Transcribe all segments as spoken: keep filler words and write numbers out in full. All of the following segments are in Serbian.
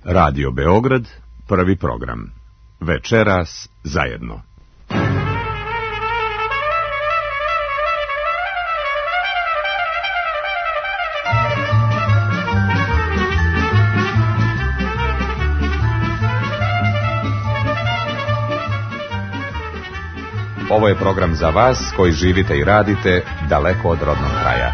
Radio Beograd, prvi program. Večeras zajedno. Ovo je program za vas koji živite i radite daleko od rodnog kraja.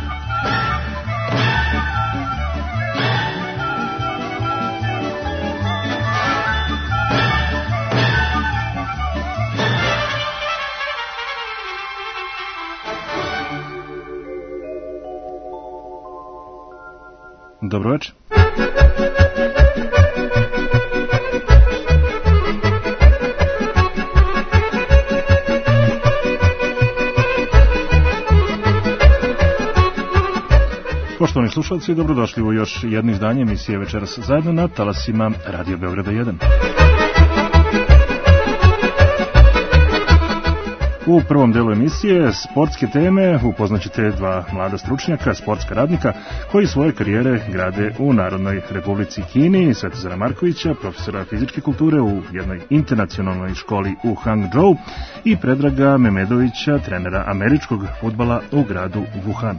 Dobro večer. Poštovani slušalci, dobrodošli u još jedno izdanje emisije Večeras zajedno na talasima Radio Beograda jedan. U prvom delu emisije sportske teme upoznaćete dva mlada stručnjaka, sportska radnika, koji svoje karijere grade u Narodnoj Republici Kini, Svetozara Markovića, profesora fizičke kulture u jednoj internacionalnoj školi u Hangzhou, i Predraga Memedovića, trenera američkog fudbala u gradu Wuhan.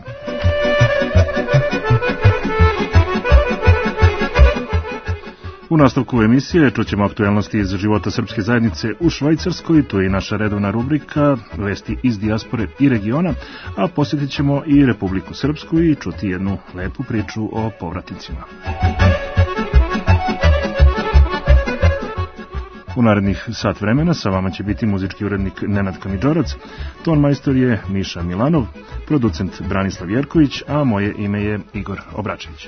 U nastavku emisije čućemo aktuelnosti iz života srpske zajednice u Švajcarskoj, tu je i naša redovna rubrika Vesti iz dijaspore i regiona, a posjetit ćemo i Republiku Srpsku i čuti jednu lepu priču o povratnicima. U narednih sat vremena sa vama će biti muzički urednik Nenad Kamidžorac, ton majstor je Miša Milanov, producent Branislav Jerković, a moje ime je Igor Obračević.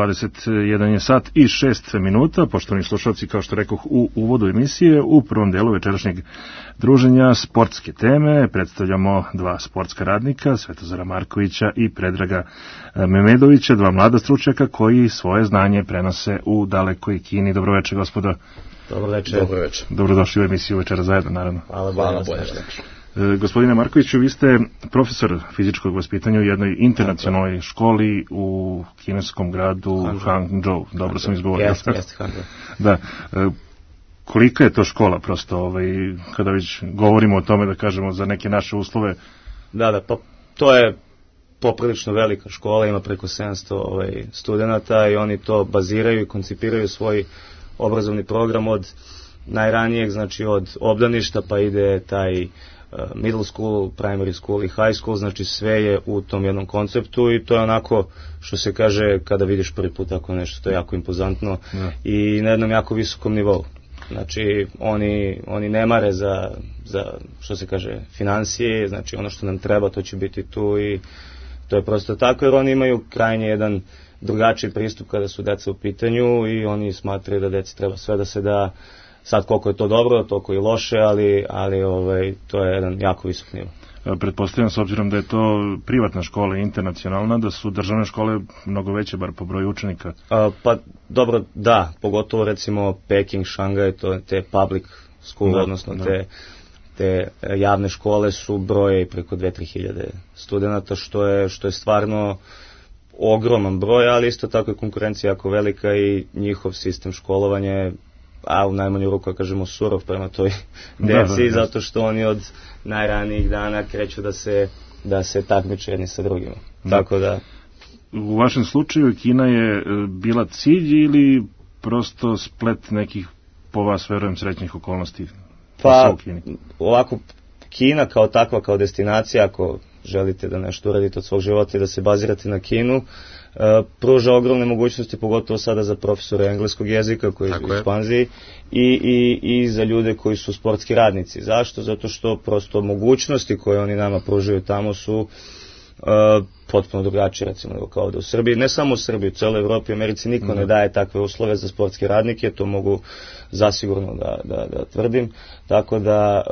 dvadeset jedan je sat i šest minuta, poštovani slušalci, kao što rekoh u uvodu emisije, u prvom delu večerašnjeg druženja sportske teme predstavljamo dva sportska radnika, Svetozara Markovića i Predraga Memedovića, dva mlada stručnjaka koji svoje znanje prenose u dalekoj Kini. Dobro večer, gospodo. Dobro večer. Dobro večer. Dobrodošli u emisiju Večera zajedno, naravno. Hvala, hvala, bolje. E, gospodine Markoviću, vi ste profesor fizičkog vaspitanja u jednoj internacionalnoj školi u kineskom gradu Hangzhou. Dobro sam izgovorio. Jeste, jeste, Hangzhou. Da. E, kolika je to škola, prosto, ovaj, kada već govorimo o tome, da kažemo, za neke naše uslove? Da, da, pa to je poprilično velika škola, ima preko sedamsto ovaj, studenta i oni to baziraju i koncipiraju svoj obrazovni program od najranijeg, znači od obdaništa, pa ide taj middle school, primary school i high school, znači sve je u tom jednom konceptu i to je onako, što se kaže, kada vidiš prvi put tako nešto, to je jako impozantno ja. I na jednom jako visokom nivou. Znači, oni, oni ne mare za, za, što se kaže, financije, znači ono što nam treba, to će biti tu i to je prosto tako, jer oni imaju krajnje jedan drugačiji pristup kada su deca u pitanju i oni smatraju da deci treba sve da se da. Sad koliko je to dobro, toliko i loše, ali, ali ovaj, to je jedan jako visok nivo. Pretpostavljam, s obzirom da je to privatna škola internacionalna, da su državne škole mnogo veće, bar po broju učenika. A, pa dobro, da, pogotovo recimo Peking, Šangaj, to te public school, da, odnosno da. te, te javne škole su broje preko dve do tri hiljade studenta, što je, što je stvarno ogroman broj, ali isto tako je konkurencija jako velika i njihov sistem školovanja, a u najmanju ruku, kažemo, surov prema toj deci, da, da, zato što oni od najranijih dana kreću da se, da se takmiče jedni sa drugima. Da. Tako da... U vašem slučaju Kina je bila cilj ili prosto splet nekih, po vas, verujem, srećnih okolnosti? Pa, ovako, Kina kao takva, kao destinacija, ako želite da nešto uradite od svog života i da se bazirate na Kinu, Uh, pruža ogromne mogućnosti, pogotovo sada za profesore engleskog jezika koji su u ekspanziji i, i, i za ljude koji su sportski radnici. Zašto? Zato što prosto mogućnosti koje oni nama pružaju tamo su uh, potpuno drugačije, recimo, nego kao da u Srbiji, ne samo u Srbiji, u celoj Evropi, u Americi niko mm-hmm. ne daje takve uslove za sportske radnike, to mogu zasigurno da, da, da tvrdim, tako da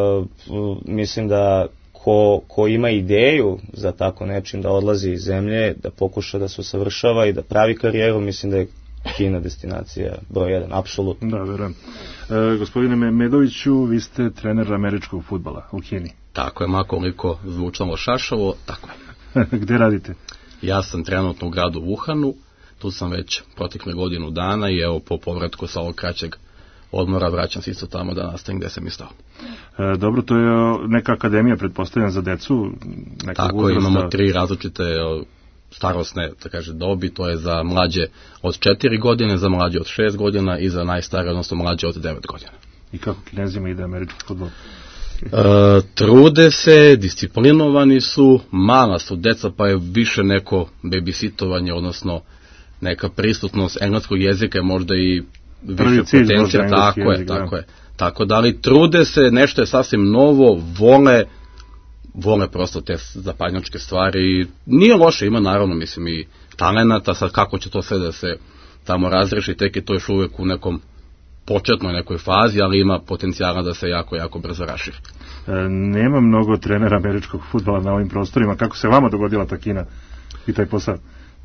uh, mislim da Ko, ko ima ideju za tako nečim da odlazi iz zemlje, da pokuša da se usavršava i da pravi karijeru, mislim da je Kina destinacija broj jedan, apsolutno. Da, verujem. E, gospodine Memedoviću, vi ste trener američkog fudbala u Kini. Tako je, makoliko zvučalo šašavo, tako je. Gde radite? Ja sam trenutno u gradu Wuhanu, tu sam već protekle godinu dana i evo po povratku sa ovog kraćeg odmora vraćam se isto tamo da nastavim gde sam i stao. E, dobro, to je neka akademija, pretpostavljam, za decu? Tako, uzrasta. Imamo tri različite starosne, da kaže, dobi, to je za mlađe od četiri godine, za mlađe od šest godina i za najstarije, odnosno mlađe od devet godina. I kako Kinezima ide američki fudbal? E, trude se, disciplinovani su, mala su deca, pa je više neko babysitovanje, odnosno neka prisutnost engleskog jezika je možda i više potencija, tako je, jezik, tako da. je. Tako da, ali trude se, nešto je sasvim novo, vole, vole prosto te zapadnjačke stvari i nije loše, ima naravno, mislim, i talenata, sad kako će to sve da se tamo razreši, tek je to još uvijek u nekom početnoj nekoj fazi, ali ima potencijala da se jako, jako brzo raširi. E, nema mnogo trenera američkog fudbala na ovim prostorima, kako se vama dogodila ta Kina i taj posao?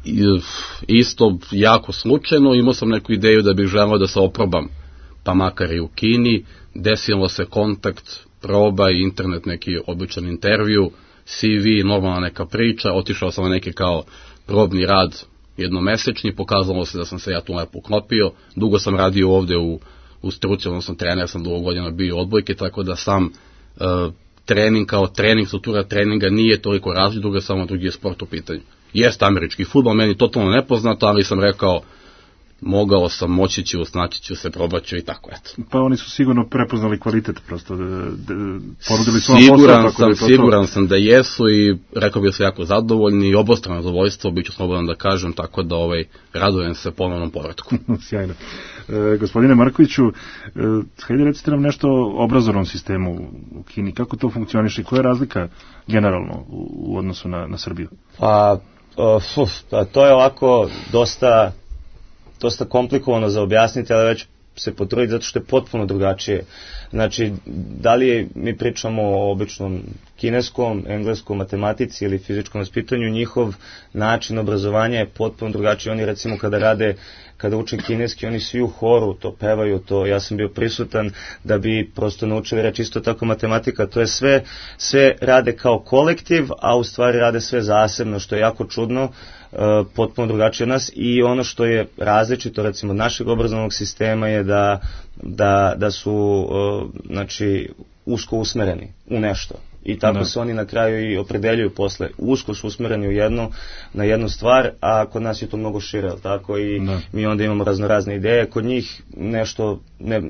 Isto jako slučajno, imao sam neku ideju da bih želeo da se oprobam, pa makar i u Kini, desilo se kontakt, proba i internet, neki običan intervju, C V, normalna neka priča, otišao sam na neki kao probni rad jednomesečni, pokazalo se da sam se ja tu lepo uklopio, dugo sam radio ovde u, u struci, odnosno trener sam dugo godina bio odbojke, tako da sam uh, trening kao trening, struktura treninga nije toliko različit, druga samo drugi je sport u pitanju. Jeste američki fudbal, meni totalno nepoznato, ali sam rekao, mogao sam, moći ću, snaći ću se, probat ću i tako, eto. Pa oni su sigurno prepoznali kvalitet, prosto, da, da ponudili svoj siguran posao. Sam, to siguran to... sam da jesu i rekao bih se jako zadovoljni i obostrano zadovoljstvo, bit ću slobodan da kažem, tako da ovaj, radujem se ponovnom povratku. Sjajno. E, gospodine Markoviću, e, hajde recite nam nešto o obrazovnom sistemu u Kini, kako to funkcioniše i koja je razlika generalno u, u odnosu na, na Srbiju? Pa, Uh, uf, to je ovako dosta, dosta komplikovano za objasniti, ali već se potruditi zato što je potpuno drugačije. Znači, da li mi pričamo o običnom kineskom, engleskom, matematici ili fizičkom vaspitanju, njihov način obrazovanja je potpuno drugačiji. Oni recimo kada rade, kada uče kineski, oni svi u horu to pevaju, to ja sam bio prisutan da bi prosto naučili reći. Isto tako matematika, to je sve, sve rade kao kolektiv, a u stvari rade sve zasebno, što je jako čudno, uh, potpuno drugačije od nas. I ono što je različito recimo od našeg obrazovnog sistema je da, da, da su uh, znači usko usmereni u nešto. I tako da. Se oni na kraju i opredeljuju posle. Usko su usmereni u jednu, na jednu stvar, a kod nas je to mnogo šire, tako i da. Mi onda imamo raznorazne ideje. Kod njih nešto ne,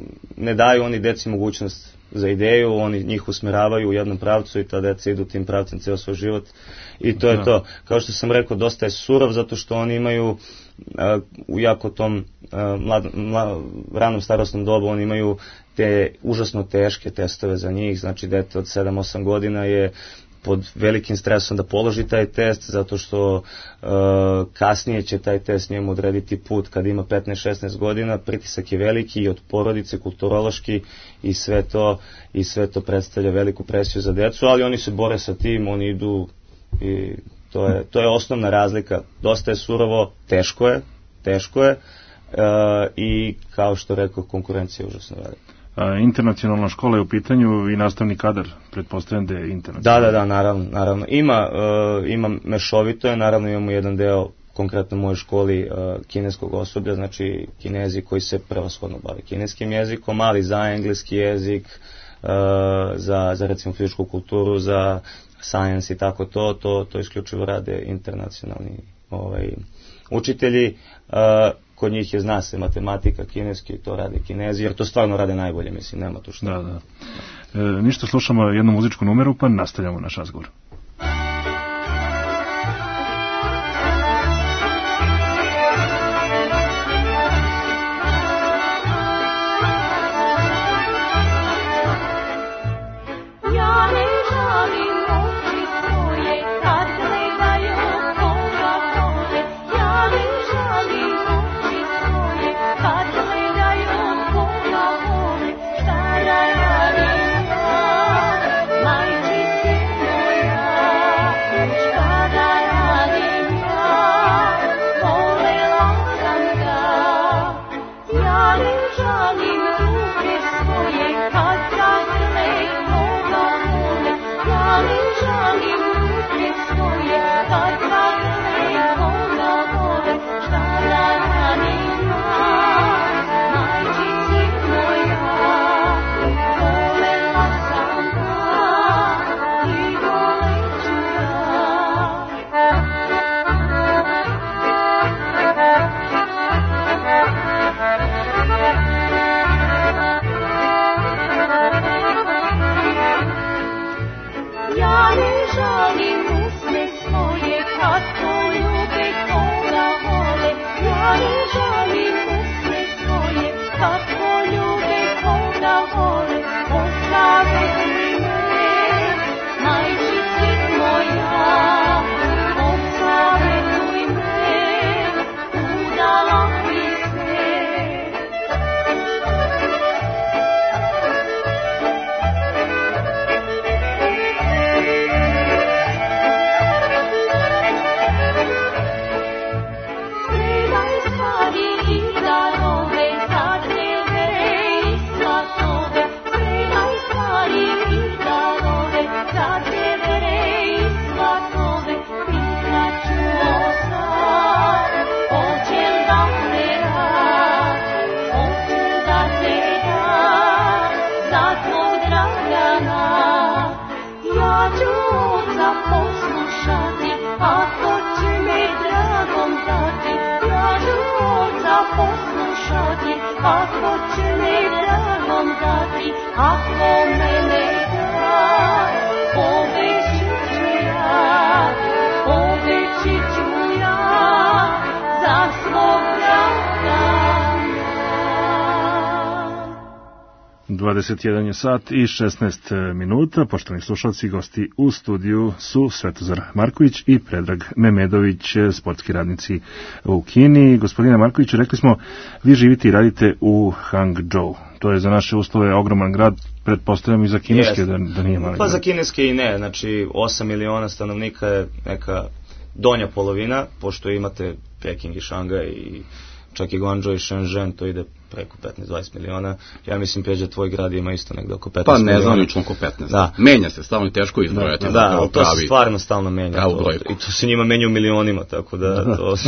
ne daju oni deci mogućnost za ideju, oni njih usmeravaju u jednom pravcu i ta deca idu tim pravcem ceo svoj život. I to da. Je to. Kao što sam rekao, dosta je surov zato što oni imaju uh, u jako tom uh, mlad, mlad, ranom starosnom dobu, oni imaju te užasno teške testove za njih, znači dete od sedam osam godina je pod velikim stresom da položi taj test, zato što uh, kasnije će taj test njemu odrediti put kad ima petnaest šesnaest godina, pritisak je veliki i od porodice, kulturološki i sve to, i sve to predstavlja veliku presiju za decu, ali oni se bore sa tim, oni idu i to je, to je osnovna razlika. Dosta je surovo, teško je, teško je uh, i kao što rekao, konkurencija je užasno velika. A, internacionalna škola je u pitanju i nastavni kadar, pretpostavljam da je internacionalna. Da, da, da, naravno, naravno. Ima, uh, ima mešovito je, naravno imamo jedan deo, konkretno u mojoj školi, uh, kineskog osoblja, znači Kinezi koji se prevashodno bave kineskim jezikom, ali za engleski jezik, uh, za, za recimo fizičku kulturu, za science i tako to, to, to isključivo rade internacionalni ovaj, učitelji. Uh, kod njih je, zna se, matematika, kineski, to rade Kinezi, jer to stvarno rade najbolje, mislim, nema tu što. Da, da. E, ništa, slušamo jednu muzičku numeru, pa nastavljamo naš razgovor. dvadeset jedan je sat i šesnaest minuta. Poštovani slušalci, gosti u studiju su Svetozar Marković i Predrag Memedović, sportski radnici u Kini. Gospodine Markoviću, rekli smo, vi živite i radite u Hangzhou. To je za naše uslove ogroman grad, pretpostavljam i za kineske da, da nije mali. Pa za kineske i ne, znači osam miliona stanovnika je neka donja polovina, pošto imate Peking i Šangaj i čak i Guangzhou i Shenzhen, to ide preko petnaest do dvadeset miliona. Ja mislim, Peđa, tvoj grad ima isto negde oko petnaest miliona. Pa ne znam, nično oko petnaest. Da. Menja se, stalno teško izbrojati. Da, da, da, to se stvarno stalno menja. To, I to se njima menja u milionima, tako da... da. To...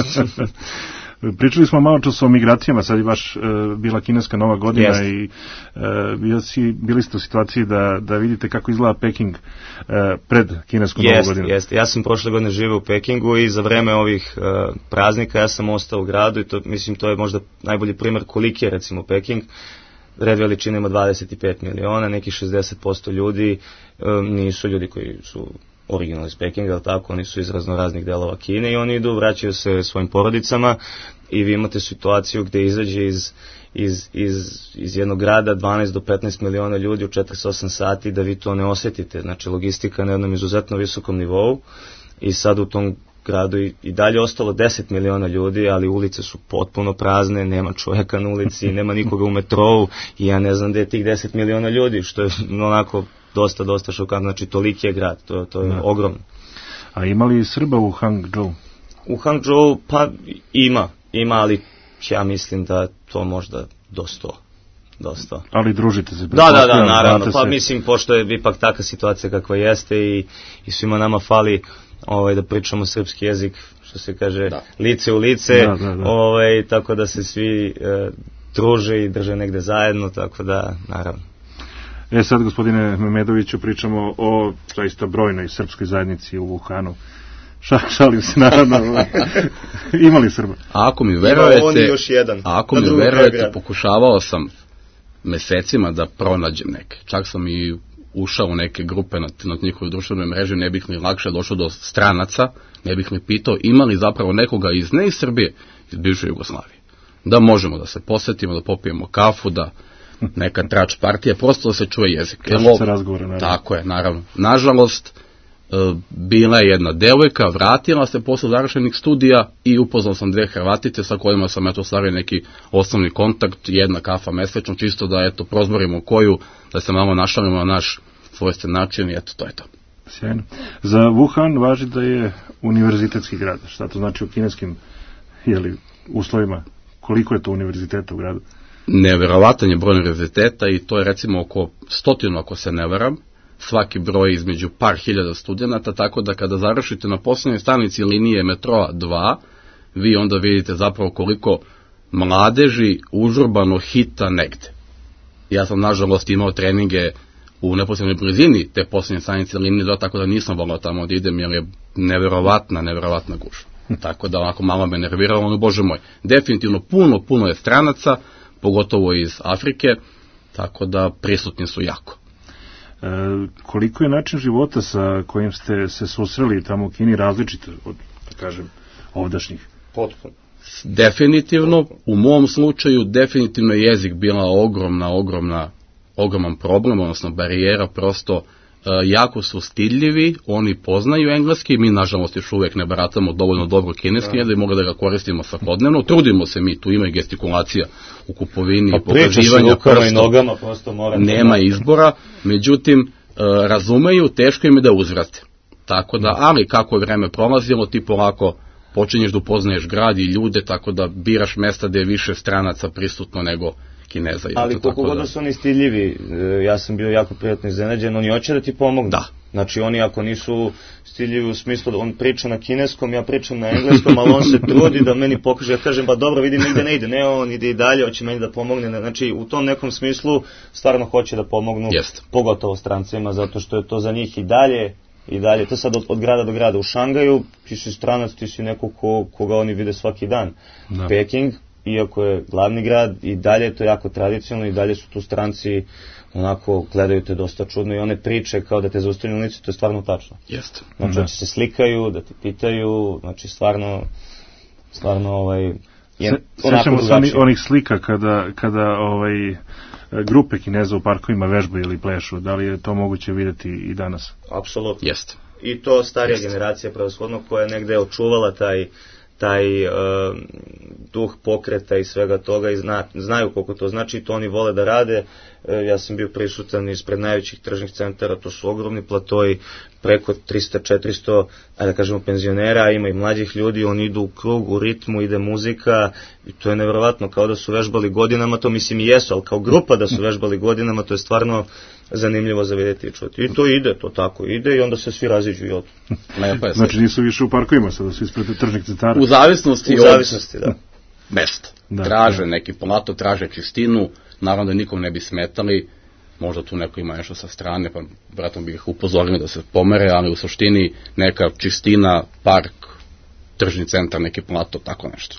Pričali smo malo čas o migracijama, sad je baš e, bila kineska nova godina. Jest. I e, bili, si, bili ste u situaciji da, da vidite kako izgleda Peking e, pred kineskom novu godinu. Jeste, ja sam prošle godine živeo u Pekingu i za vreme ovih e, praznika ja sam ostao u gradu i to, mislim, to je možda najbolji primer koliki je recimo Peking. Red veličine ima dvadeset pet miliona, neki šezdeset posto ljudi e, nisu ljudi koji su originalni iz Pekinga, ali tako, oni su iz razno raznih delova Kine i oni idu, vraćaju se svojim porodicama i vi imate situaciju gde izađe iz, iz, iz, iz jednog grada dvanaest do petnaest miliona ljudi u četrdeset osam sati da vi to ne osjetite. Znači, logistika na jednom izuzetno visokom nivou i sad u tom gradu i, i dalje ostalo deset miliona ljudi, ali ulice su potpuno prazne, nema čovjeka na ulici, nema nikoga u metrou i ja ne znam gde je tih deset miliona ljudi, što je onako dosta, dosta šokantno. Znači, toliki je grad, to, to je ne. ogromno. A ima li Srba u Hangzhou? U Hangzhou, pa ima, ima, ali ja mislim da to možda do sto. Dosta. Ali družite se? Da, da, da, naravno. Pa se... mislim, pošto je ipak takva situacija kakva jeste i, i svima nama fali ovaj, da pričamo srpski jezik, što se kaže, da. lice u lice, da, da, da. Ovaj, tako da se svi e, druže i drže negde zajedno, tako da, naravno. E sad, gospodine Memedoviću, pričamo o zaista brojnoj srpskoj zajednici u Wuhanu. Ša, šalim se, naravno. Imali Srba? Ako mi verujete, ako mi verujete, pokušavao sam mesecima da pronađem neke. Čak sam i ušao u neke grupe na, na njihovoj društvenoj mreži, ne bih li lakše došao do stranaca, ne bih li pitao ima li zapravo nekoga iz, ne iz Srbije, iz bivše Jugoslavije. Da možemo da se posetimo, da popijemo kafu, da neka trač partija, prosto da se čuje jezik. Kašica razgovora, naravno. Tako je, naravno. Nažalost, bila je jedna devojka, vratila se posle završenih studija i upoznao sam dve Hrvatice sa kojima sam eto stavio neki osnovni kontakt, jedna kafa mesečno, čisto da eto prozborimo koju, da se malo našalimo na naš svojstven način i eto to je to. Sjajno. Za Wuhan važi da je univerzitetski grad. Šta to znači u kineskim jeli, uslovima? Koliko je to univerziteta u gradu? Neverovatan je broj univerziteta i to je recimo oko stotinu ako se ne varam. Svaki broj između par hiljada studenta, tako da kada završite na poslednjoj stanici linije metroa dva, vi onda vidite zapravo koliko mladeži užurbano hita negde. Ja sam nažalost imao treninge u neposrednoj blizini te poslednje stanice linije dva, tako da nisam volao tamo da idem jer je neverovatna, neverovatna gužva. Tako da onako malo me nerviralo, ono bože moj. Definitivno puno, puno je stranaca, pogotovo iz Afrike, tako da prisutni su jako. E, koliko je način života sa kojim ste se susreli tamo u Kini različit od, da kažem, ovdašnjih? Potpuno. Definitivno, u mom slučaju, definitivno je jezik bila ogromna, ogromna, ogroman problem, odnosno barijera, prosto e, jako su stidljivi, oni poznaju engleski, mi nažalost još uvijek ne baratamo dovoljno dobro kineski, da bi mogli da ga koristimo svakodnevno, trudimo se mi, tu ima i gestikulacija u kupovini, pa pokazivanja prsta, i nogama, prosto mora nema izbora, međutim, e, razumeju, teško im je da uzvrate. Tako da, ali kako je vreme prolazilo, ti polako počinješ da upoznaješ grad i ljude, tako da biraš mesta gde je više stranaca prisutno nego Kineza. Ali koliko god da su oni stidljivi, ja sam bio jako prijatno iznenađen, oni hoće da ti pomognu. Da. Znači oni ako nisu stidljivi u smislu da on priča na kineskom, ja pričam na engleskom, ali on se trudi da meni pokaže, ja kažem, ba dobro, vidim, nigde ne ide, ne, on ide i dalje, hoće meni da pomogne. Znači u tom nekom smislu stvarno hoće da pomognu, Jest. pogotovo strancima, zato što je to za njih i dalje, i dalje, to sad od, od grada do grada. U Šangaju ti si stranac, ti si neko ko, koga oni vide svaki dan. Da. Peking, iako je glavni grad, i dalje je to jako tradicionalno, i dalje su tu stranci onako gledaju te dosta čudno i one priče kao da te zaustavljaju u ulici, to je stvarno tačno. Jeste. Znači da se slikaju, da te pitaju, znači stvarno stvarno ovaj je Se, onako drugačije. Sećamo se onih slika kada, kada ovaj grupe Kineza u parkovima vežbaju ili plešu. Da li je to moguće vidjeti i danas? Apsolutno. Jeste. I to starija Jeste. generacija prevashodno koja je negde očuvala taj taj uh, duh pokreta i svega toga i zna, znaju koliko to znači, to oni vole da rade. E, ja sam bio prisutan ispred najvećih tržnih centara, to su ogromni platoji, preko trista četiristo, ajde da kažemo, penzionera, ima i mlađih ljudi, oni idu u krug, u ritmu, ide muzika i to je nevjerovatno, kao da su vežbali godinama, to mislim i jesu, ali kao grupa da su vežbali godinama, to je stvarno zanimljivo za vidjeti i čuti. I to ide, to tako ide i onda se svi raziđu i odu. Znači nisu više u parkovima, sada su ispred tržnih centara. U zavisnosti, u zavisnosti od da. mesta. Da, traže da. neki plato, traže čistinu, naravno da nikom ne bi smetali, možda tu neko ima nešto sa strane, pa vratno bih ih upozorio da se pomere, ali u suštini neka čistina, park, tržni centar, neki plato, tako nešto.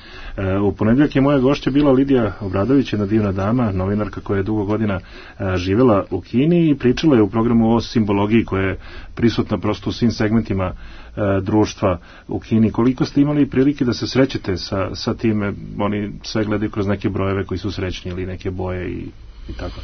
U ponedjeljak je moja gošća bila Lidija Obradović, jedna divna dama, novinarka koja je dugo godina živjela u Kini i pričala je u programu o simbologiji koja je prisutna prosto u svim segmentima društva u Kini. Koliko ste imali prilike da se srećete sa, sa time? Oni sve gledaju kroz neke brojeve koji su srećni ili neke boje i, i tako.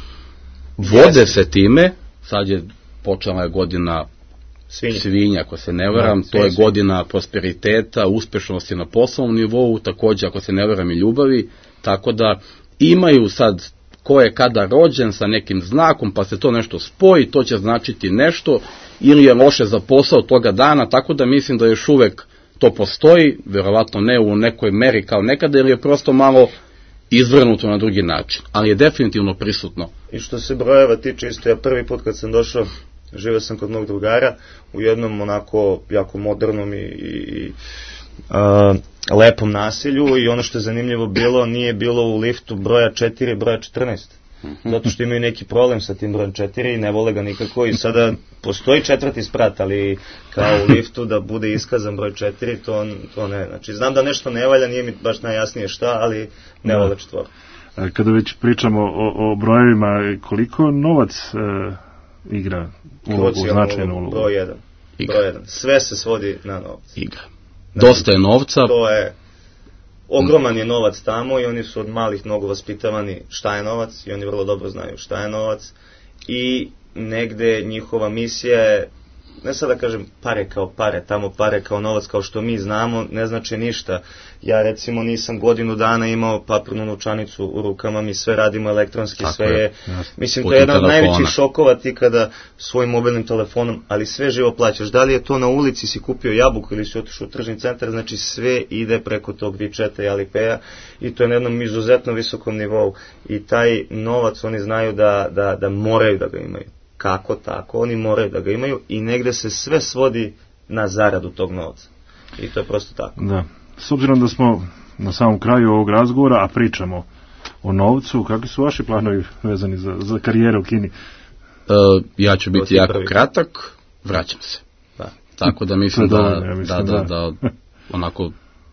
Vode se time, sad je počela je godina Svinja. Svinja, ako se ne varam, no, to je svinja. Godina prosperiteta, uspešnosti na poslovnom nivou, također, ako se ne varam, i ljubavi, tako da imaju sad ko je kada rođen sa nekim znakom, pa se to nešto spoji, to će značiti nešto, ili je loše za posao toga dana, tako da mislim da još uvek to postoji, verovatno ne u nekoj meri kao nekada, ili je prosto malo izvrnuto na drugi način, ali je definitivno prisutno. I što se brojeva tiče, isto ja prvi put kad sam došao, živio sam kod mog drugara u jednom onako jako modernom i, i uh, lepom naselju i ono što je zanimljivo bilo, nije bilo u liftu broja četiri, broja četrnaest. Zato što imaju neki problem sa tim brojem četiri i ne vole ga nikako i sada postoji četvrti sprat, ali kao u liftu da bude iskazan broj četiri, to, to ne. Znači, znam da nešto ne valja, nije mi baš najjasnije šta, ali ne vole četvoro. Kada već pričamo o, o brojevima, koliko novac e, igra ulogu, značajnu ulogu? Broj jedan. Broj jedan. Sve se svodi na novac. Igra. Dosta je novca. To je, ogroman je novac tamo i oni su od malih mnogo vaspitavani šta je novac i oni vrlo dobro znaju šta je novac i negde njihova misija je, ne sad da kažem pare kao pare, tamo pare kao novac kao što mi znamo, ne znači ništa. Ja recimo nisam godinu dana imao papirnu novčanicu u rukama, mi sve radimo elektronski, tako sve je, je mislim to je jedan od najvećih šokova ti kada svojim mobilnim telefonom, ali sve živo plaćaš, da li je to na ulici si kupio jabuku ili si otišao u tržni centar, znači sve ide preko tog WeChata i Alipeja i to je na jednom izuzetno visokom nivou i taj novac oni znaju da, da, da moraju da ga imaju. Kako tako, oni moraju da ga imaju i negde se sve svodi na zaradu tog novca. I to je prosto tako. Da. S obzirom da smo na samom kraju ovog razgovora, a pričamo o novcu, kakvi su vaši planovi vezani za, za karijeru u Kini? Uh, ja ću biti jako prvi. kratak, vraćam se. Da. Tako da mislim da, da, ja mislim da, da, da, da onako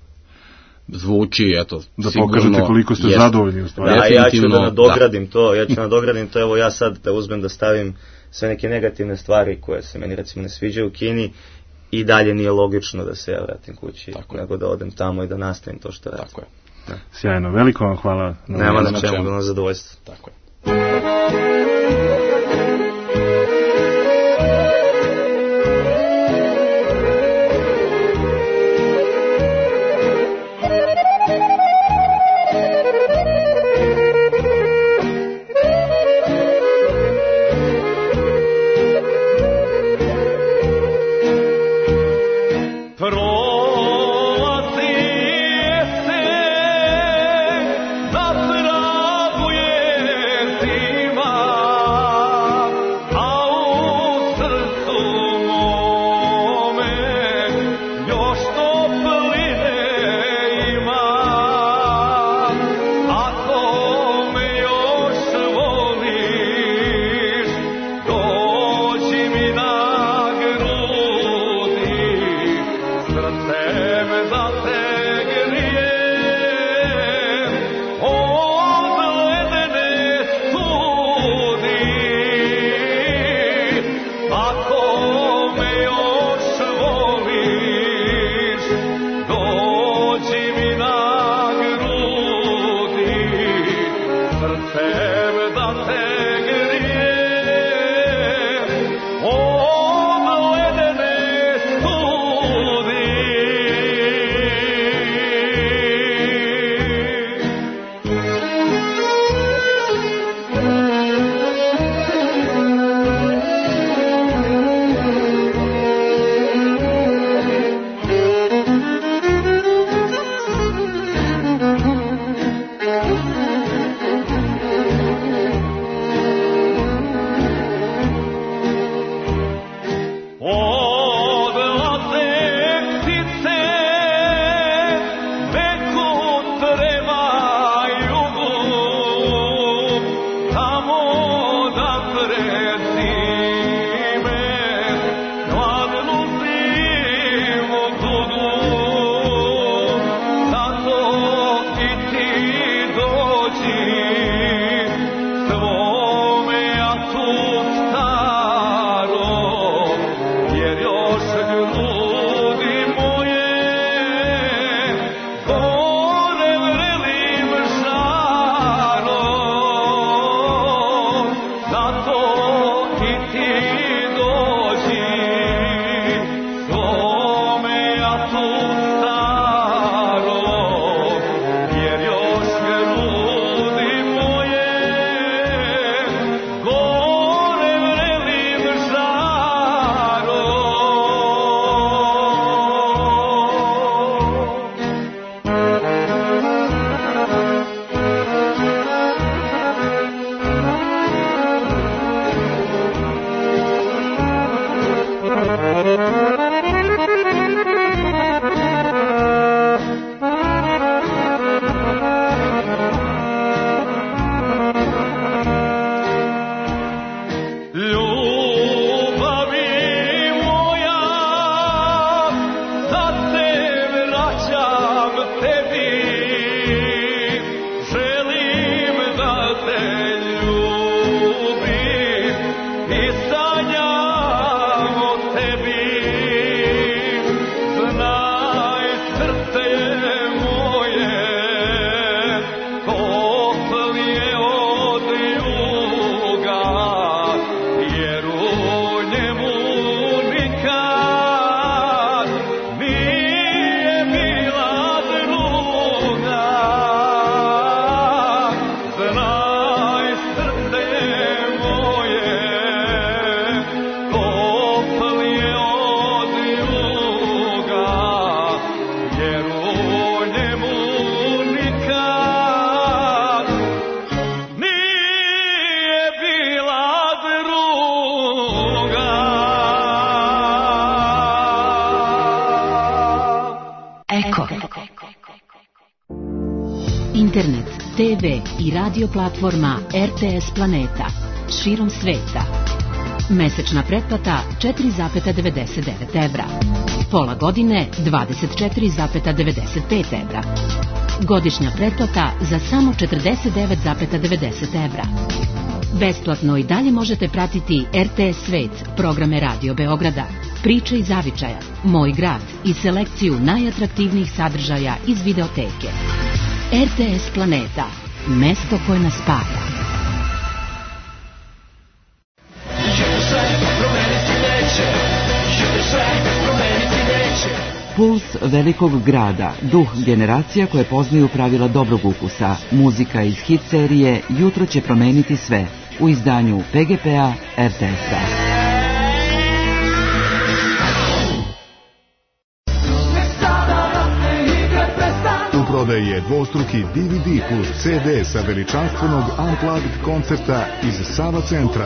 zvuči, eto, da sigurno, pokažete koliko ste jest, zadovoljni u stvari. Da, ja ću da nadogradim da. to, ja ću nadogradim to, evo ja sad da uzmem da stavim sve neke negativne stvari koje se meni recimo ne sviđaju u Kini i dalje nije logično da se ja vratim kući, tako nego da odem tamo i da nastavim to što radim. Tako je. Da. Sjajno, veliko vam hvala. Nema na čemu, da nas zadovoljstvo. Tako je. Zima internet, te ve i radio platforma er te es Planeta širom sveta. Mesečna pretplata četiri zarez devedeset devet evra. Pola godine dvadeset četiri zarez devedeset pet evra. Godišnja pretplata za samo četrdeset devet zarez devedeset evra. Besplatno i dalje možete pratiti er te es Svet, programe Radio Beograda, Priče iz zavičaja, Moj grad i selekciju najatraktivnijih sadržaja iz videoteke. er te es Planeta, mesto koje nas spaja. Puls velikog grada, duh generacija koje poznaju pravila dobrog ukusa, muzika iz hit serije Jutro će promeniti sve, u izdanju pe ge pe-a er te es-a. U prodaji je dvostruki de ve de plus ce de sa veličanstvenog Unplugged koncerta iz Sava centra.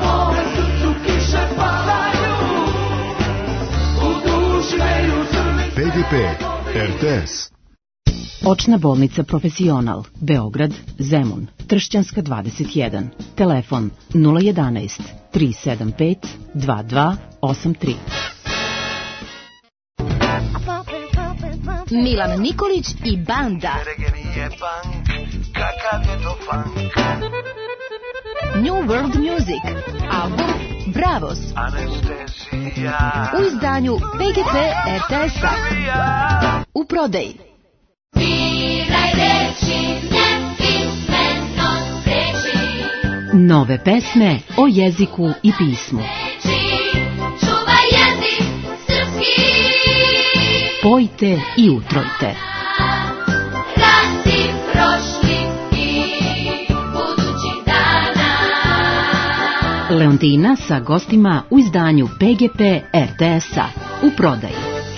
pe ge pe, er te es. Očna bolnica Profesional, Beograd, Zemun, Tršćanska dvadeset jedan, telefon nula jedanaest tri sedam pet dva dva osam tri. Milan Nikolić i banda. New World Music, album Bravos, u izdanju pe ge pe er te es-a. U prodaji. Nove pesme o jeziku i pismu. Pojte i utrojte. Leontina sa gostima u izdanju pe ge pe er te es-a. U prodaji.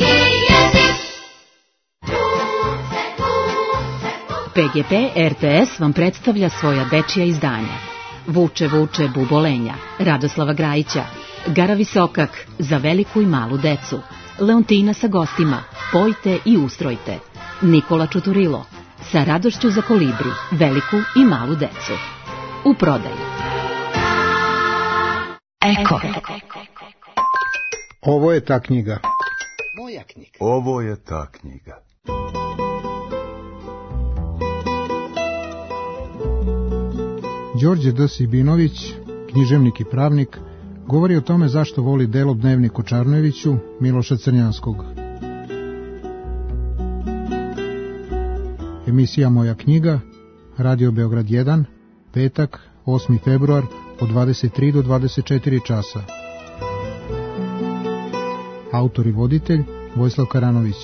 pe ge pe er te es vam predstavlja svoja dečija izdanja. Vuče, vuče, bubolenja, Radoslava Grajića, Gara Visokak, za veliku i malu decu, Leontina sa gostima, Pojte i ustrojte, Nikola Čuturilo, sa radošću za kolibri, veliku i malu decu. U prodaji. Eko. Ovo je ta knjiga. Moja knjiga. Ovo je ta knjiga. Đorđe D. Sibinović, književnik i pravnik, govori o tome zašto voli delo Dnevnik o Čarnojeviću Miloša Crnjanskog. Emisija Moja knjiga, Radio Beograd jedan, petak, osmi februar, od dvadeset tri do dvadeset četiri časa. Autor i voditelj Vojislav Karanović.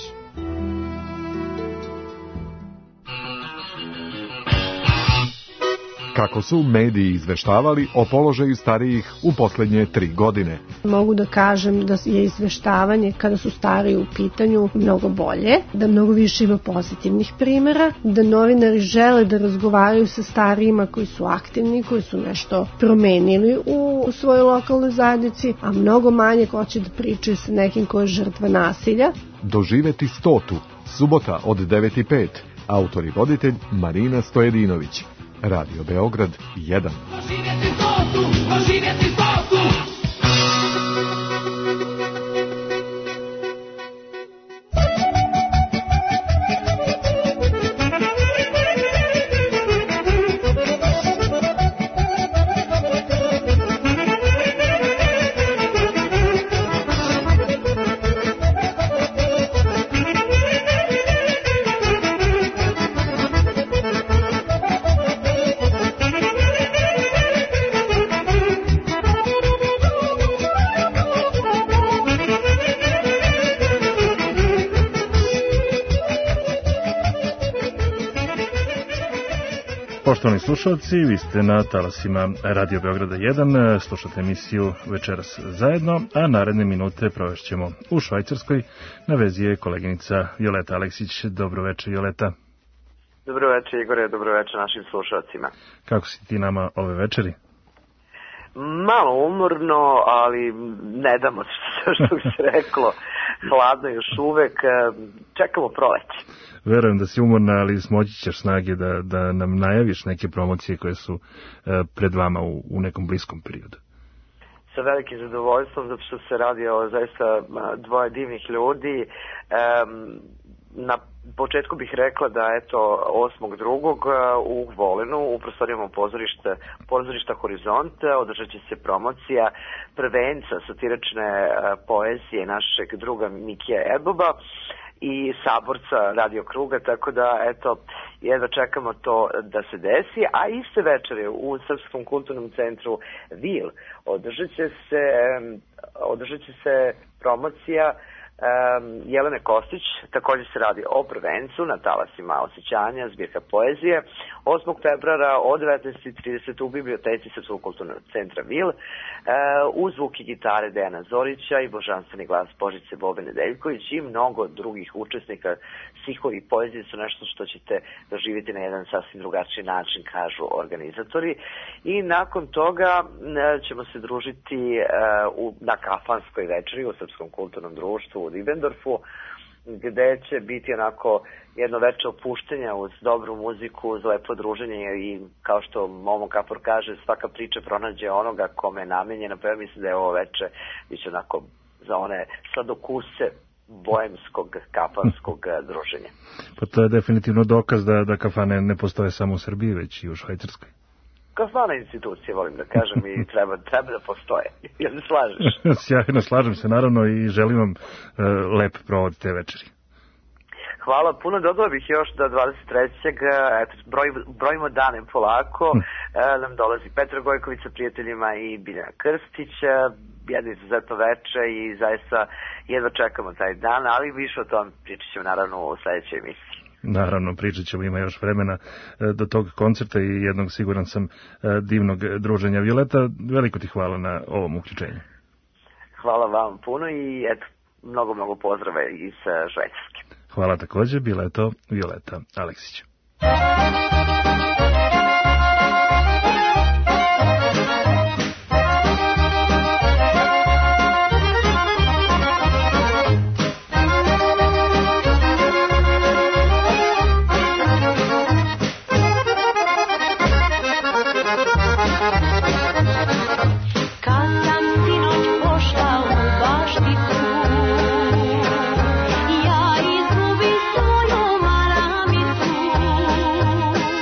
Kako su mediji izveštavali o položaju starijih u posljednje tri godine? Mogu da kažem da je izveštavanje kada su stariji u pitanju mnogo bolje, da mnogo više ima pozitivnih primjera, da novinari žele da razgovaraju sa starijima koji su aktivni, koji su nešto promenili u, u svojoj lokalnoj zajednici, a mnogo manje hoće da pričaju sa nekim ko je žrtva nasilja. Doživeti stotu, subota od devet i pet, autor i voditelj Marina Stojedinović. Radio Beograd jedan. Doživjeti stotu, doživjeti stotu. Poštovani slušalci, vi ste na talasima Radio Beograda jedan, slušate emisiju Večeras zajedno, a naredne minute provešćemo u Švajcarskoj. Na vezi je koleginica Joleta Aleksić. Dobro večer, Joleta. Dobro večer, Igore, dobro večer našim slušalcima. Kako si ti nama ove večeri? Malo umorno, ali ne damo se što bi se reklo. Hladno još uvek, čekamo proleće. verujem da si umorna, ali smoći ćeš snage da, da nam najaviš neke promocije koje su pred vama u, u nekom bliskom periodu. Sa velikim zadovoljstvom, zato što se radi o zaista dvoje divnih ljudi. Um, na početku bih rekla da eto osmog drugog u Volinu u prostorijama pozorišta, pozorišta Horizont održat će se promocija prvenca satirične poezije našeg druga Mikija Erboba i saborca Radio Kruga, tako da eto jedva čekamo to da se desi, a iste večere u Srpskom kulturnom centru Vil održat će se, održat će se promocija Um, Jelene Kostić, također se radi o prvencu na talasima osjećanja, zbirka poezije, osmog februara od devetnaest i trideset u biblioteci Srpskog kulturnog centra Vil, uh, uz zvuk i gitare Dejana Zorića i božanstveni glas Božice Bobe Nedeljković i mnogo drugih učesnika. Stihovi i poezije su nešto što ćete doživjeti na jedan sasvim drugačiji način, kažu organizatori. I nakon toga uh, ćemo se družiti uh, u, na kafanskoj večeri u Srpskom kulturnom društvu u Dibendorfu, gde će biti onako jedno veče opuštenja uz dobru muziku, uz lepo druženje i kao što Momo Kapor kaže, svaka priča pronađe onoga kome je namenjena, pa ja mislim da je ovo veče biće onako za one sladokuse bojemskog kafanskog druženja. Pa to je definitivno dokaz da, da kafane ne postoje samo u Srbiji, već i u Švajcarskoj. Kafana institucije, volim da kažem, i treba, treba da postoje. Jel ne slažeš? Sjajno, slažem se, naravno, i želim vam uh, lep provod te večeri. Hvala puno, dodao bih još da dvadeset trećeg eto, broj, brojimo dane polako, hm. e, nam dolazi Petar Gojković sa prijateljima i Biljana Krstić, jedno izuzetno veče i zaista jedva čekamo taj dan, ali više o tom pričat ćemo naravno u sledećoj emisiji. Naravno, pričat ćemo, ima još vremena do tog koncerta i jednog, siguran sam, divnog druženja. Violeta, veliko ti hvala na ovom uključenju. Hvala vam puno i eto, mnogo, mnogo pozdrava iz Švajcarske. Hvala također, bila je to Violeta Aleksić. Ja izgubim svoju maramicu.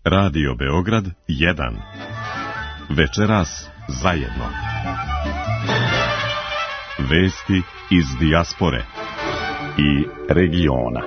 Radio Beograd jedan. Večeras zajedno. Vesti iz dijaspore i regiona.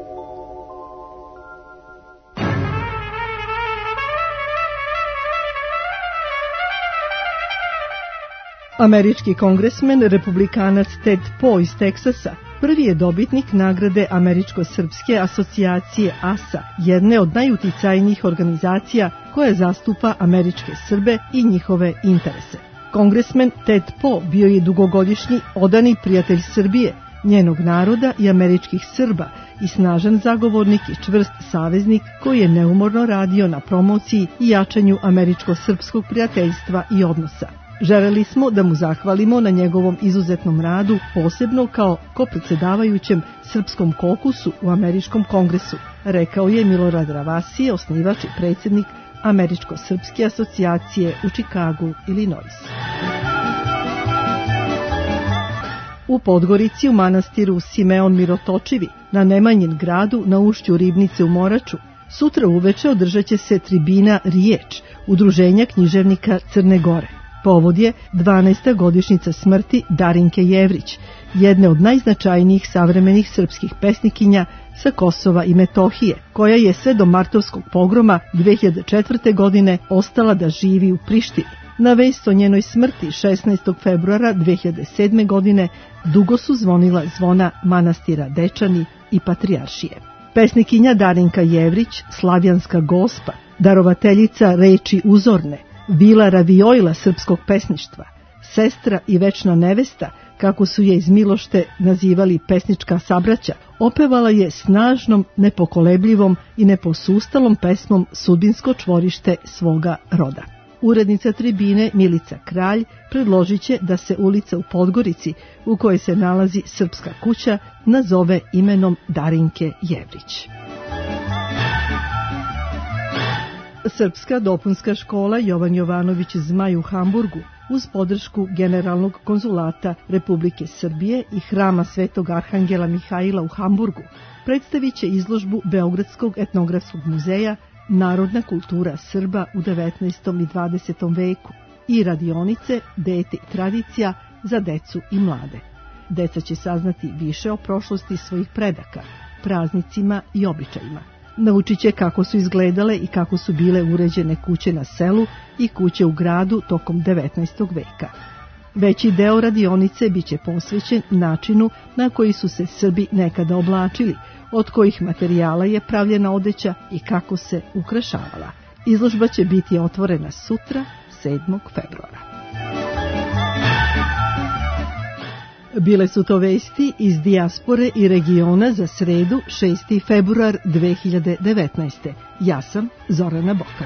Američki kongresmen, republikanac Ted Poe iz Teksasa, prvi je dobitnik nagrade Američko-srpske asocijacije A S A, jedne od najuticajnijih organizacija koja zastupa američke Srbe i njihove interese. Kongresmen Ted Poe bio je dugogodišnji odani prijatelj Srbije, njenog naroda i američkih Srba i snažan zagovornik i čvrst saveznik koji je neumorno radio na promociji i jačanju američko-srpskog prijateljstva i odnosa. Želeli smo da mu zahvalimo na njegovom izuzetnom radu, posebno kao kopredsjedavajućem Srpskom kokusu u Američkom kongresu, rekao je Milorad Ravasije, osnivač i predsjednik Američko-srpske asocijacije u Čikagu, Illinois. U Podgorici u manastiru Simeon Mirotočivi, na Nemanjin gradu na ušću Ribnice u Moraču, sutra uveče održat će se tribina Riječ, udruženja književnika Crne Gore. Povod je dvanaesta godišnjica smrti Darinke Jevrić, jedne od najznačajnijih savremenih srpskih pesnikinja sa Kosova i Metohije, koja je sve do martovskog pogroma dve hiljade četvrte. godine ostala da živi u Prištini. Na vest o njenoj smrti šesnaestog februara dve hiljade sedme. godine dugo su zvonila zvona manastira Dečani i Patrijaršije. Pesnikinja Darinka Jevrić, slavjanska gospa, darovateljica reči uzorne, Vila Ravijojla srpskog pesništva, sestra i večna nevesta, kako su je iz Milošte nazivali pesnička sabraća, opevala je snažnom, nepokolebljivom i neposustalom pesmom sudbinsko čvorište svoga roda. Urednica tribine Milica Kralj predložit će da se ulica u Podgorici, u kojoj se nalazi Srpska kuća, nazove imenom Darinke Jevrić. Srpska dopunska škola Jovan Jovanović Zmaj u Hamburgu, uz podršku Generalnog konzulata Republike Srbije i Hrama Svetog Arhangela Mihajla u Hamburgu, predstavit će izložbu Beogradskog etnografskog muzeja Narodna kultura Srba u devetnaestom i dvadesetom veku i radionice Dete i tradicija za decu i mlade. Deca će saznati više o prošlosti svojih predaka, praznicima i običajima. Naučit će kako su izgledale i kako su bile uređene kuće na selu i kuće u gradu tokom devetnaestog veka. Veći deo radionice biće posvećen načinu na koji su se Srbi nekada oblačili, od kojih materijala je pravljena odeća i kako se ukrašavala. Izložba će biti otvorena sutra, sedmog februara. Bile su to vesti iz dijaspore i regiona za sredu, šesti februar dve hiljade devetnaeste. Ja sam Zorana Bokan.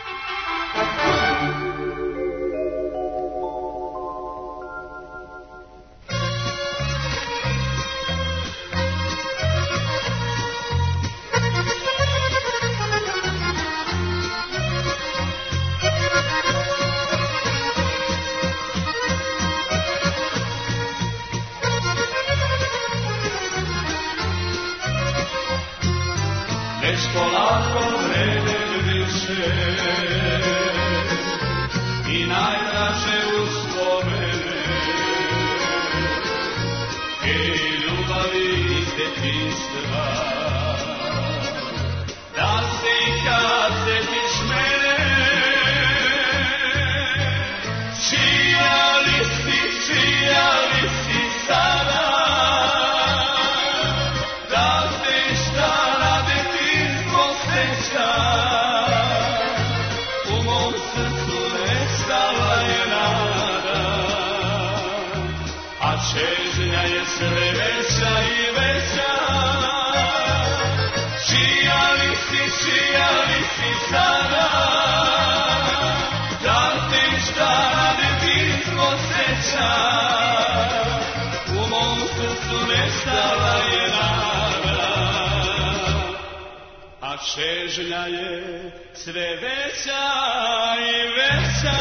Čežnja je sve veća i veća.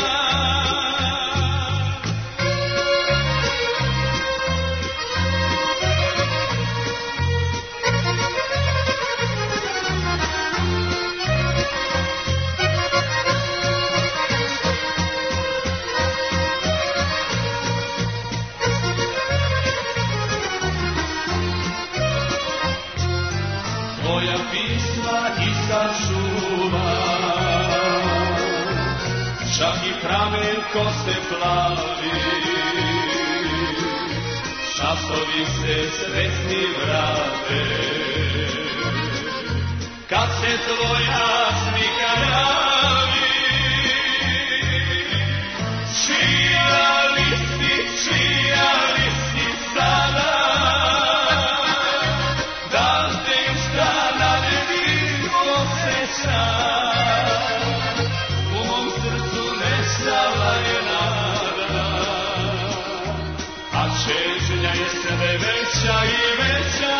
pisma i sačuva, čak i pramen ko se plavi, časovi se sretni vrate, kad se tvoja slika javi. Čija li si, čija li si sada, da te šta na nevidno sreća, u mom srcu nestala je nada, a čežnja je sve veća i veća.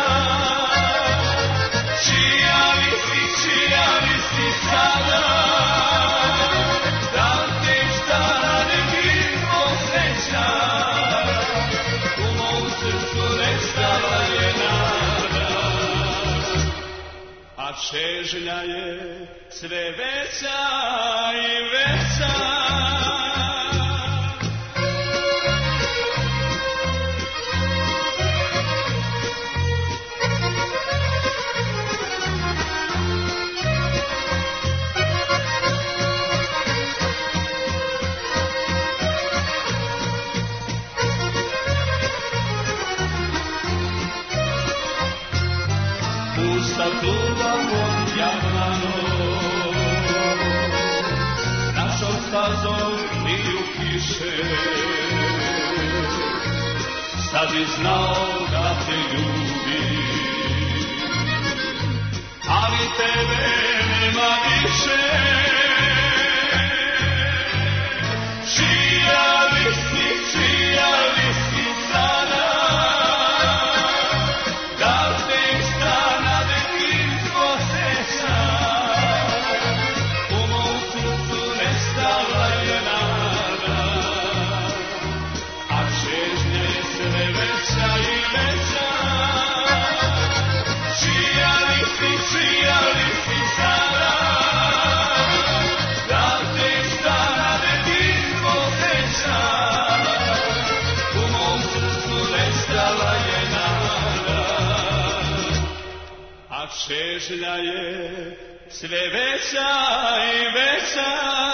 Čija li si, čija li si sada, da te šta ne vidno sreća, u mom srcu nestala je nada, a čežnja je sve veća i veća. Sa klubom od Javlanom, našom stazom liju kiše, sad bi znao da te ljubi, ali tebe nema više. Čija li si, čija li si sada, da te stana detinjstvo sreća, u mom srcu nestala je nada, a čežnja je sve veća i veća. Čija li si, čija li si sada, da te stana detinjstvo sreća, u mom srcu nestala je nada, a čežnja je sve veća i veća.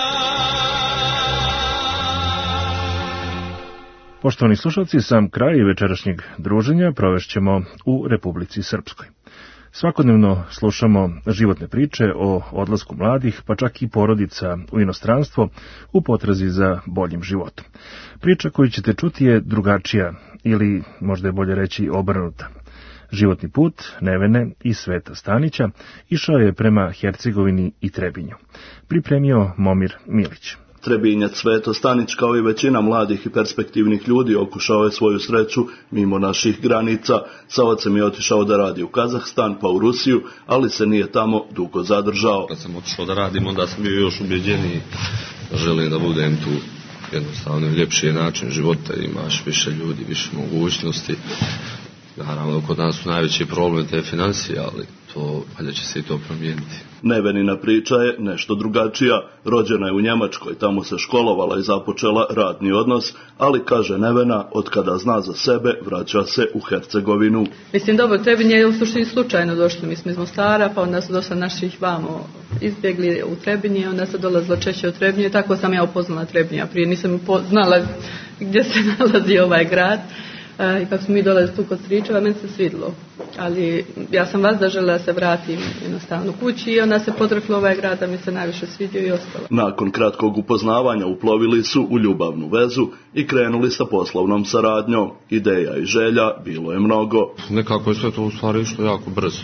Poštovani slušalci, sam kraj večerašnjeg druženja provešćemo u Republici Srpskoj. Svakodnevno slušamo životne priče o odlasku mladih, pa čak i porodica u inostranstvo u potrazi za boljim životom. Priča koju ćete čuti je drugačija, ili možda je bolje reći obrnuta. Životni put Nevene i Sveta Stanića išao je prema Hercegovini i Trebinju. Pripremio Momir Milić. Trebinjac Sveto Stanić, kao i većina mladih i perspektivnih ljudi, okušao je svoju sreću mimo naših granica. Sa ocem je otišao da radi u Kazahstan, pa u Rusiju, ali se nije tamo dugo zadržao. Kad sam otišao da radim, onda sam bio još ubjeđeniji da želim da budem tu. Jednostavno ljepši je način života, imaš više ljudi, više mogućnosti. Naravno, kod nas su najveći problem te financije, ali to, valjda će se i to promijeniti. Nevenina priča je nešto drugačija. Rođena je u Njemačkoj, tamo se školovala i započela radni odnos, ali, kaže Nevena, od kada zna za sebe, vraća se u Hercegovinu. Mislim, dobro, Trebinje je u suštini slučajno došli. Mi smo iz Mostara, pa onda su došli naših vamo izbjegli u Trebinje, onda se dolazilo češće u Trebinje, tako sam ja upoznala Trebinja. Prije nisam znala gdje se nalazi ovaj grad. I kako smo mi dolazili tu kod stričeva, meni se svidilo. Ali ja sam vas da želela da se vratim jednostavno kući i onda se potreklo ovaj grad da mi se najviše svidio i ostalo. Nakon kratkog upoznavanja uplovili su u ljubavnu vezu i krenuli sa poslovnom saradnjom. Ideja i želja bilo je mnogo. Nekako je sve to u stvari išlo jako brzo.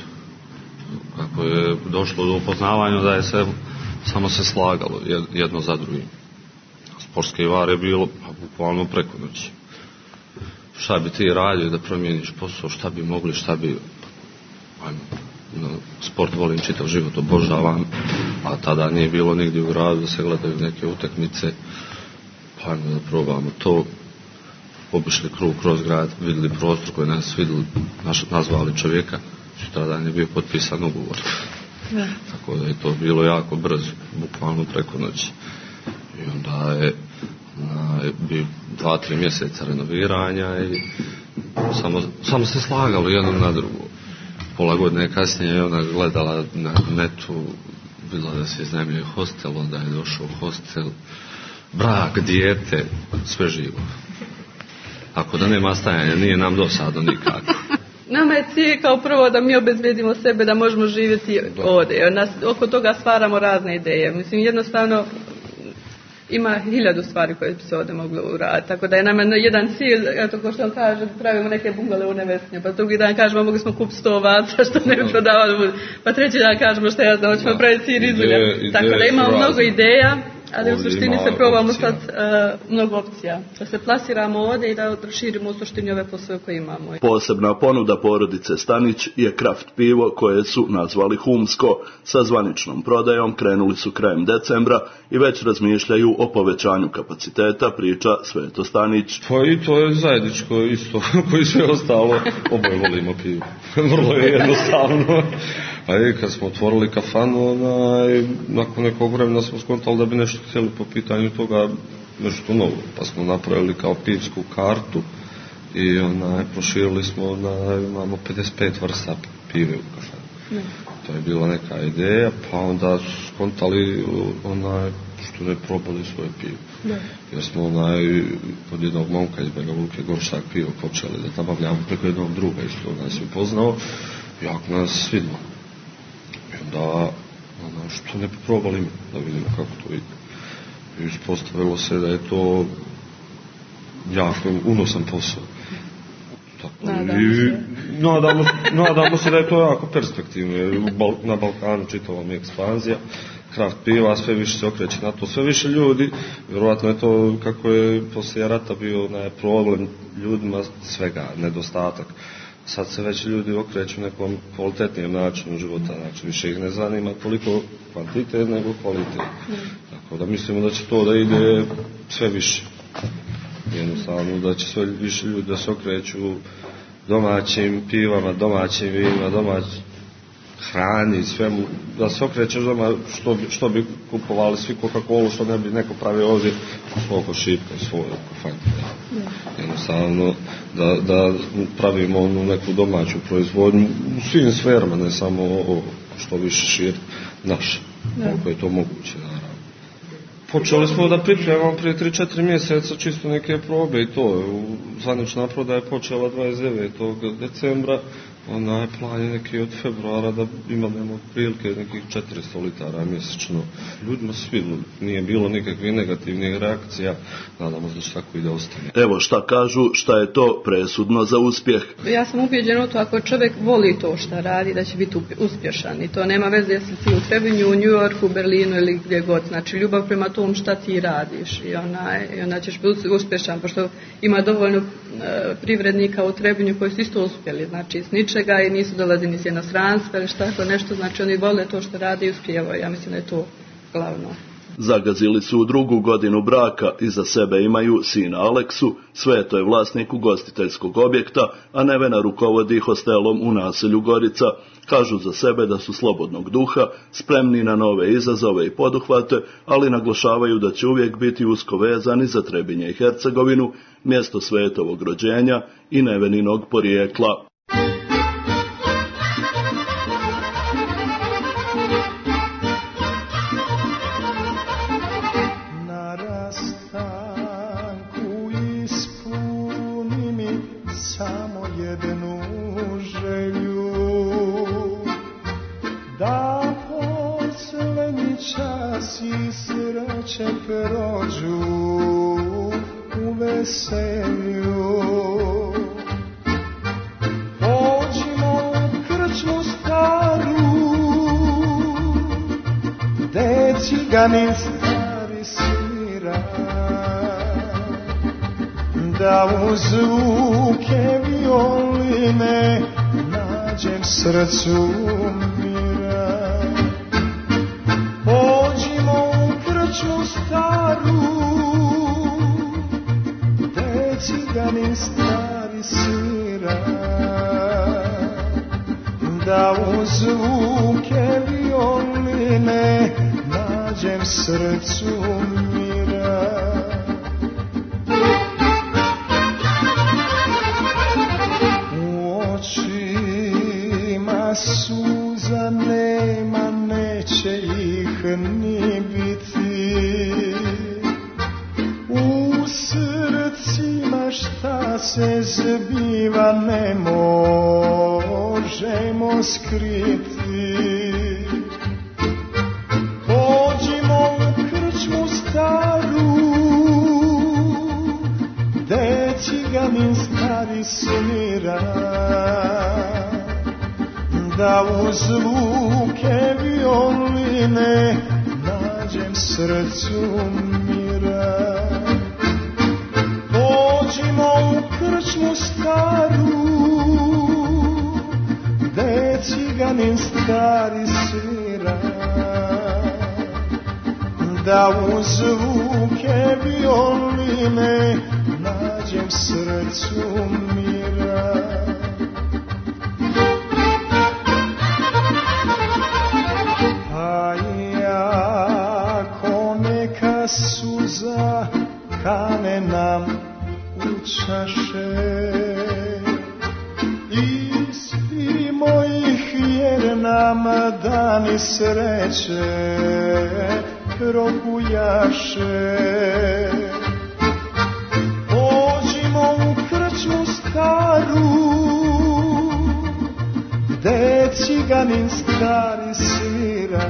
Kako je došlo do upoznavanja da je sve samo se slagalo jedno za drugim. Sportske vare je bilo pa, bukvalno preko noći. Šta bi ti radio da promijeniš posao, šta bi mogli, šta bi... Ajmo, no, sport volim čitav život, obožavam, a tada nije bilo nigdje u gradu da se gledaju neke utakmice. Pa ajmo da probamo to. Obišli krug kroz grad, vidjeli prostor koji nas vidjeli, nazvali čovjeka, što tada nije bio potpisan ugovor. Da. Tako da je to bilo jako brzo, bukvalno preko noći. I onda je bio dva, tri mjeseca renoviranja i samo, samo se slagalo jedno na drugo. pola godine kasnije je ona gledala na netu, bila da se iznajmljuje hostel, onda je došao hostel, brak, dijete, sve živo. Ako da nema stajanja, nije nam dosadno nikako. Nama je cilj kao prvo da mi obezbedimo sebe da možemo živjeti ovdje. Nas, oko toga stvaramo razne ideje. Mislim, jednostavno ima hiljadu stvari koje bi se ovdje moglo uraditi. Tako da je nama jedan cilj, eto ko što vam kaže, pravimo neke bungale u Nevesnju, pa drugi dan kažemo mogli smo kupiti sto ovaca što ne bi prodavali, pa treći dan kažemo što ja znam, hoćemo praviti sir izulja. Tako da imamo mnogo ideja, ali u suštini se probamo sad uh, mnogo opcija. Da se plasiramo ovdje i da širimo u suštini ove poslove koje imamo. Posebna ponuda porodice Stanić je kraft pivo koje su nazvali Humsko. Sa zvaničnom prodajom krenuli su krajem decembra i već razmišljaju o povećanju kapaciteta, priča Sveto Stanić. Pa i to je zajedničko isto, koji sve ostalo, oboje volimo pivo. Vrlo je jednostavno. A i kad smo otvorili kafanu, onaj, nakon nekog vremena smo skontali da bi nešto htjeli po pitanju toga, nešto novo. Pa smo napravili kao pivsku kartu i onaj, proširili smo, onaj, imamo pedeset pet vrsta pive u kafanu. Ne. To je bila neka ideja, pa onda su skontali, onaj, što ne probali svoje pivo. Ne. Jer smo onaj, od jednog momka iz Bega Luke Goršak pivo počeli da nabavljamo preko jednog druga, isto onaj se upoznao, jak nas svidilo. I onda, ono, što ne bi probali mi, da vidimo kako to ide. I ispostavilo se da je to jako unosan posao. Tako, nadamo, i, se. Nadamo, nadamo se da je to jako perspektivno, jer na Balkanu čitava mi ekspanzija, kraft piva, sve više se okreće na to, sve više ljudi, vjerovatno je to kako je poslije rata bio na problem ljudima svega, nedostatak. Sad se već ljudi okreću nekom kvalitetnijem načinu života, znači više ih ne zanima toliko kvantitet nego kvalitet. Mm. Tako da mislimo da će to da ide sve više. Jednostavno da će sve više ljudi da se okreću domaćim pivama, domaćim vinima, domaćim hrani, svemu, da se okrećeš doma što bi, što bi kupovali svi Coca-Cola, što ne bi neko pravio ovdje svog šipka, svoje kafanje. Jednostavno da, da pravimo onu neku domaću proizvodnju u svim sferama, ne samo o, što više širi naše, koliko je to moguće, naravno. Počeli smo da pripremamo prije tri četiri mjeseca čisto neke probe i to. Zvanična prodaja je počela dvadeset devetog decembra, ona je plan je neki od februara da imamo prilike nekih četiristo litara mjesečno. Ljudima svidilo, nije bilo nikakvih negativnih reakcija, nadamo se da će tako i da ostane. Evo šta kažu, šta je to presudno za uspjeh. Ja sam ubijeđena u to, ako čovjek voli to šta radi, da će biti uspješan i to nema veze jesi ti u Trebinju, u New Yorku, u Berlinu ili gdje god. Znači ljubav prema tom šta ti radiš i ona, i ona ćeš biti uspješan, pošto ima dovoljno e, privrednika u Trebinju koji su isto uspjeli, znači s ničega i nisu dolazili ni s inostranstva ili šta tako nešto, znači oni vole to što rade i uspijevaju, ja mislim da je to glavno. Zagazili su u drugu godinu braka, iza sebe imaju sina Aleksu, Sveto je vlasnik ugostiteljskog objekta, a Nevena rukovodi hostelom u naselju Gorica. Kažu za sebe da su slobodnog duha, spremni na nove izazove i poduhvate, ali naglašavaju da će uvijek biti usko vezani za Trebinje i Hercegovinu, mjesto Svetovog rođenja i Neveninog porijekla. Prođu u veselju, pođimo u krčmu staru, gde ciganin stari svira, da u zvuke violine nađem srcu mira. Pođimo u krčmu staru, gde ciganin stari svira, da u zvuke violine nađem srcu mira. U očima suza nema, neće ih ni biti. U srcima šta se zbiva ne možemo skriti. Pođimo u krčmu staru, gde ciganin stari svira, da u zvuke violine nađem srcu mira. Pođimo u krčmu staru, gde ciganin stari svira, da u zvuke violine nađem srcu mira. A jako neka suza kane nam u čaše, ispimo ih jer nam dani sreće prokujaše. Pođimo u krčmu staru, gde ciganin stari svira,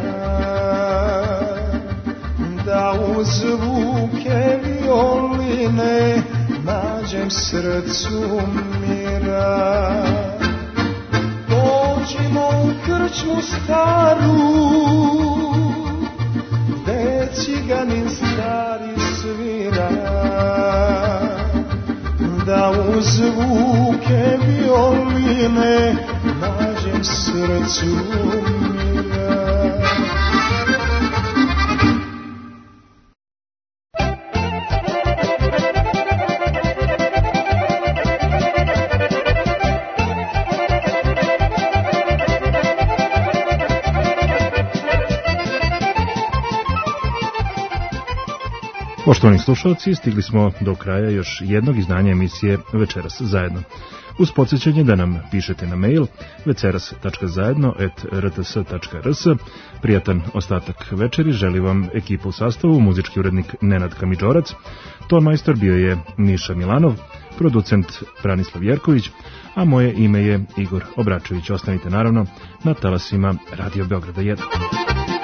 da u zvuke violine nađem srcu mira. Pođimo u krčmu staru, gde ciganin stari svira, da u zvuke violine nađem srcu mira. Poštovani slušalci, stigli smo do kraja još jednog izdanja emisije Večeras zajedno. Uz podsjećanje da nam pišete na mail večeras tačka zajedno at r t s tačka r s. Prijatan ostatak večeri želi vam ekipa u sastavu, muzički urednik Nenad Kamidžorac, tonmajstor bio je Miša Milanov, producent Branislav Jerković, a moje ime je Igor Obračević. Ostanite naravno na talasima Radio Beograda jedan.